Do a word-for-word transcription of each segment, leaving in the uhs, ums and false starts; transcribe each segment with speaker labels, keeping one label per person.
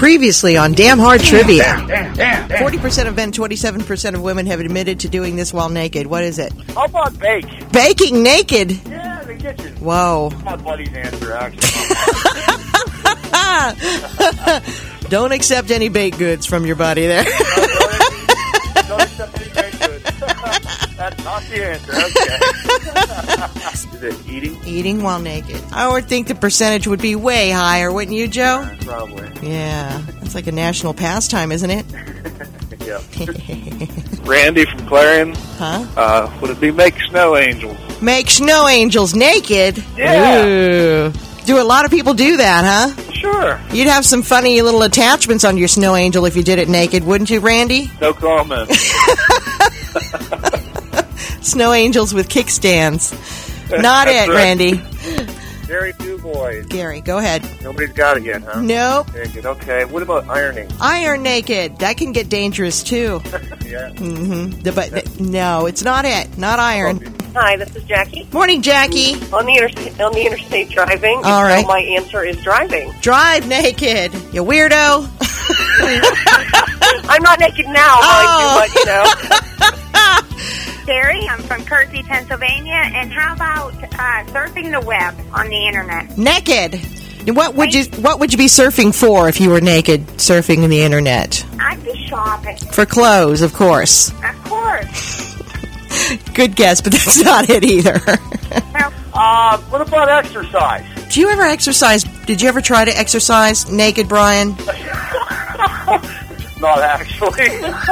Speaker 1: Previously on Damn Hard Trivia.
Speaker 2: Damn, damn, damn, damn.
Speaker 1: forty percent of men, twenty-seven percent of women have admitted to doing this while naked. What is it?
Speaker 2: How about bake?
Speaker 1: Baking naked?
Speaker 2: Yeah, in the kitchen.
Speaker 1: Whoa.
Speaker 2: My buddy's answer, actually.
Speaker 1: Don't accept any baked goods from your buddy there.
Speaker 2: Don't accept any baked goods. That's not the answer. Okay. Is it eating?
Speaker 1: Eating while naked. I would think the percentage would be way higher, wouldn't you, Joe?
Speaker 2: Uh, probably.
Speaker 1: Yeah. That's like a national pastime, isn't it?
Speaker 2: Yeah. Randy from Clarion.
Speaker 1: Huh?
Speaker 2: Uh, would it be make snow angels?
Speaker 1: Make snow angels naked?
Speaker 2: Yeah.
Speaker 1: Ooh. Do a lot of people do that, huh?
Speaker 2: Sure.
Speaker 1: You'd have some funny little attachments on your snow angel if you did it naked, wouldn't you, Randy?
Speaker 2: No comment.
Speaker 1: Snow angels with kickstands. Not it,
Speaker 2: That's right.
Speaker 1: Randy.
Speaker 2: Gary Dubois.
Speaker 1: Gary, go ahead.
Speaker 2: Nobody's got it yet, huh?
Speaker 1: Nope.
Speaker 2: Naked. Okay. What about ironing?
Speaker 1: Iron naked. That can get dangerous, too.
Speaker 2: Yeah.
Speaker 1: Mm-hmm. The, but the, no, it's not it. Not iron.
Speaker 3: Hi, this is Jackie.
Speaker 1: Morning, Jackie.
Speaker 3: On the interstate, on the interstate driving.
Speaker 1: All
Speaker 3: so
Speaker 1: right.
Speaker 3: My answer is driving.
Speaker 1: Drive naked. You weirdo.
Speaker 3: I'm not naked now,
Speaker 1: Oh.
Speaker 3: mind you, but you know.
Speaker 4: Gary, I'm from Kersey, Pennsylvania, and how about uh, surfing the web on the internet?
Speaker 1: Naked. What would you What would you be surfing for if you were naked surfing the internet?
Speaker 4: I'd be shopping,
Speaker 1: For clothes, of course.
Speaker 4: of course.
Speaker 1: Good guess, but that's not it either.
Speaker 4: Well,
Speaker 2: Uh, what about exercise?
Speaker 1: Do you ever exercise? Did you ever try to exercise naked, Brian?
Speaker 2: Not actually.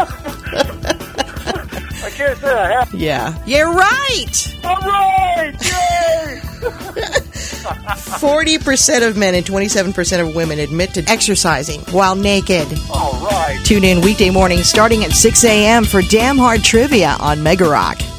Speaker 2: I can't say I have.
Speaker 1: Yeah. You're right!
Speaker 2: All right! Yay!
Speaker 1: forty percent of men and twenty-seven percent of women admit to exercising while naked.
Speaker 2: All right.
Speaker 1: Tune in weekday mornings starting at six a.m. for Damn Hard Trivia on Mega Rock.